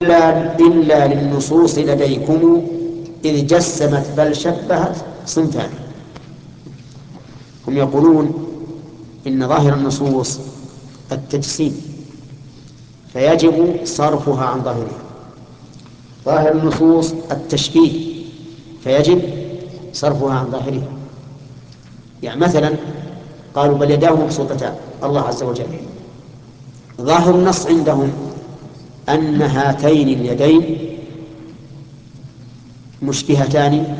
إلا للنصوص لديكم إذ جسمت بل شبهت صنفان. هم يقولون إن ظاهر النصوص التجسيم فيجب صرفها عن ظاهرها، ظاهر النصوص التشبيه فيجب صرفها عن ظاهرها. يعني مثلا قالوا بل يداه مبسوطتان الله عز وجل، ظاهر النص عندهم أن هاتين اليدين مشبهتان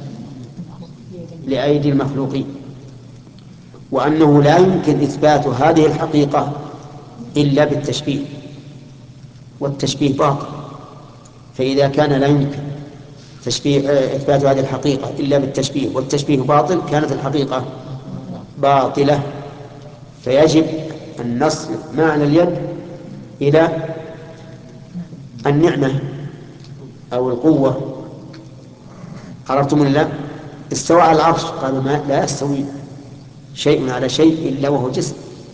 لأيدي المخلوقين، وأنه لا يمكن إثبات هذه الحقيقة إلا بالتشبيه، والتشبيه باطل. فإذا كان لا يمكن إثبات هذه الحقيقة إلا بالتشبيه والتشبيه باطل، كانت الحقيقة باطلة. فيجب أن نصرف معنى اليد إلى النعمة أو القوة. عرفتم ولا لا؟ استوى على العرش، قالوا ما لا يستوي شيء على شيء إلا وهو جسم،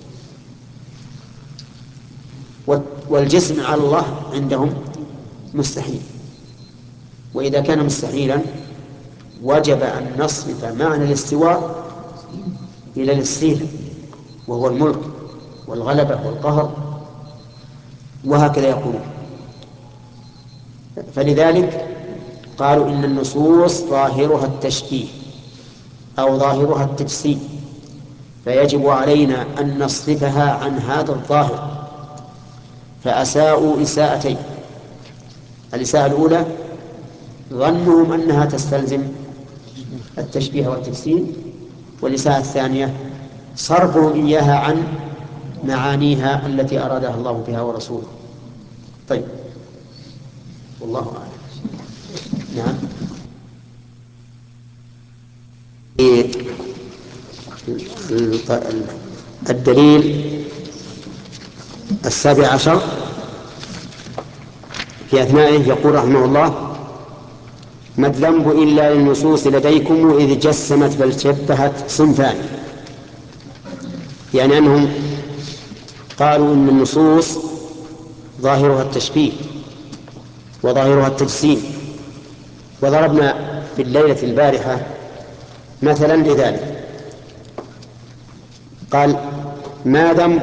والجسم على الله عندهم مستحيل. وإذا كان مستحيلا وجب أن نصرف معنى الاستواء إلى الاستيلاء، وهو الملك والغلبة والقهر، وهكذا يقولون. فلذلك قالوا إن النصوص ظاهرها التشبيه أو ظاهرها التجسيم، فيجب علينا أن نصرفها عن هذا الظاهر. فأساءوا إساءتين: الإساءة الأولى ظنهم أنها تستلزم التشبيه والتجسيم، والإساءة الثانية صرفهم إياها عن معانيها التي أرادها الله بها ورسوله. طيب، والله أعلم. نعم. الدليل 17 في أثنائه يقول رحمه الله: ما الذنب إلا للنصوص لديكم إذ جسمت بل شبهت صنفان. يعني أنهم قالوا إن النصوص ظاهرها التشبيه وظاهرها التجسيم، وضربنا بالليلة البارحة مثلا لذلك. قال: ما ذنب